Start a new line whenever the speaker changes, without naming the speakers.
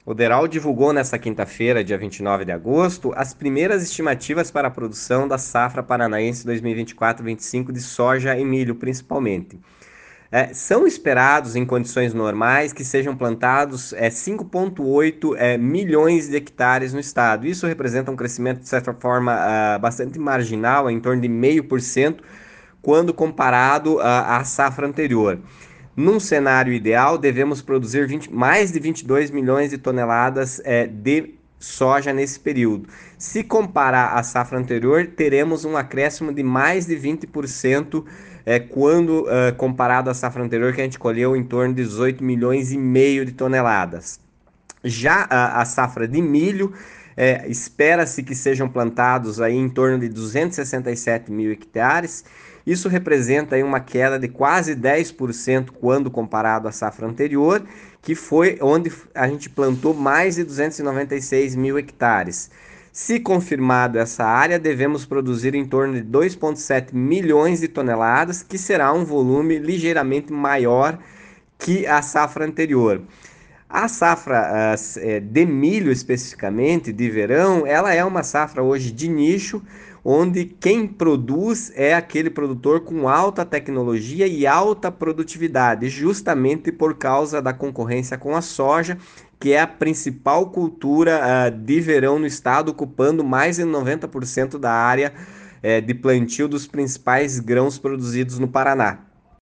O DERAL divulgou nesta quinta-feira, dia 29 de agosto, as primeiras estimativas para a produção da safra paranaense 2024-25 de soja e milho, principalmente. São esperados, em condições normais, que sejam plantados 5,8 milhões de hectares no estado. Isso representa um crescimento, de certa forma, bastante marginal, em torno de 0,5%, quando comparado à safra anterior. Num cenário ideal, devemos produzir mais de 22 milhões de toneladas de soja nesse período. Se comparar à safra anterior, teremos um acréscimo de mais de 20% quando comparado à safra anterior, que a gente colheu em torno de 18 milhões e meio de toneladas. Já a safra de milho, espera-se que sejam plantados aí em torno de 267 mil hectares. Isso representa aí uma queda de quase 10% quando comparado à safra anterior, que foi onde a gente plantou mais de 296 mil hectares. Se confirmado essa área, devemos produzir em torno de 2,7 milhões de toneladas, que será um volume ligeiramente maior que a safra anterior. A safra de milho, especificamente, de verão, ela é uma safra hoje de nicho, onde quem produz é aquele produtor com alta tecnologia e alta produtividade, justamente por causa da concorrência com a soja, que é a principal cultura de verão no estado, ocupando mais de 90% da área de plantio dos principais grãos produzidos no Paraná.